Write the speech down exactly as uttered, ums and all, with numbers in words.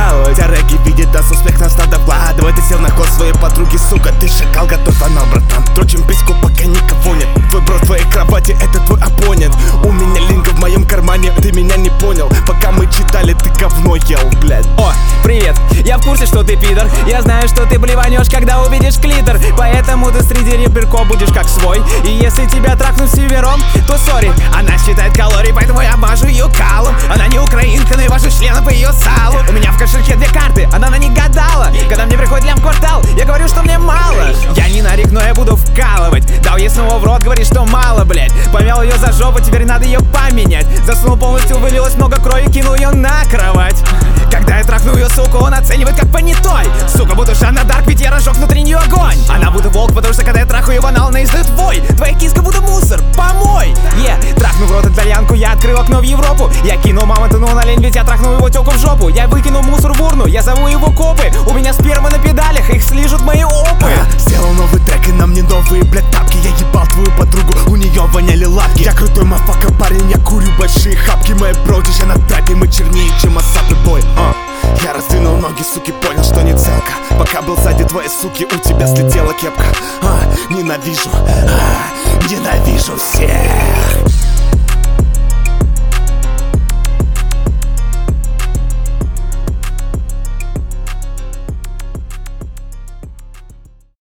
баловать. Дороги видит нас, успех нас надо вкладывать. Ты сел на ход своей подруги, сука, ты шакал, готов фанал, братан. Дрочим письку, пока никого нет. Твой бро в твоей кровати, это твой оппонент. У меня линга в моем кармане, ты меня не понял. Пока мы читали, ты говно ел, блядь. О, привет, я в курсе, что ты пидор. Я знаю, что ты блеванешь, когда увидишь клитор. Поэтому ты среди реберков будешь как свой. И если тебя трахнут севером, то сори. Она считает калории, поэтому я мажу ее калом. Она не украинка, но я вожу члена по ее салу. У меня в кошельке две карты, она на них гадала. Когда мне приходит лям квартал, я говорю, что мне мало. Я не нарик, но я буду вкалывать. Дал ей снова в рот, говорит, что мало, блять. Помял ее за жопу, теперь надо ее поменять. Засунул полностью, вылилось много крови, кинул ее на кровать. Когда я трахну ее, сука, он оценивает как понятой. Сука, буду Жанна Дарк, ведь я разжег внутри нее огонь. Она будто волк, потому что когда я трахаю ее банал, она издает вой. Твоя киска будто мусор, помой. Е, yeah. Трахну в рот итальянку, я открыл окно в Европу. Я кинул мамонту, но на лень, ведь я трахнул его тёлку в жопу. Я выкинул мусор в урну, я зову его копы. У меня сперма на педалях, их слижут мои опы. а, Сделал новый трек и на мне новые, блядь, тапки. Я ебал твою подругу, у нее воняли лапки. Я крутой мафака, парень, я курю большие хапки. Мои броди, я на трапе, мы чернее, чем Асап и бой. а. Я раздвинул ноги, суки, понял, что не целка. Пока был сзади твоей суки, у тебя слетела кепка. а, Ненавижу, а, ненавижу всех.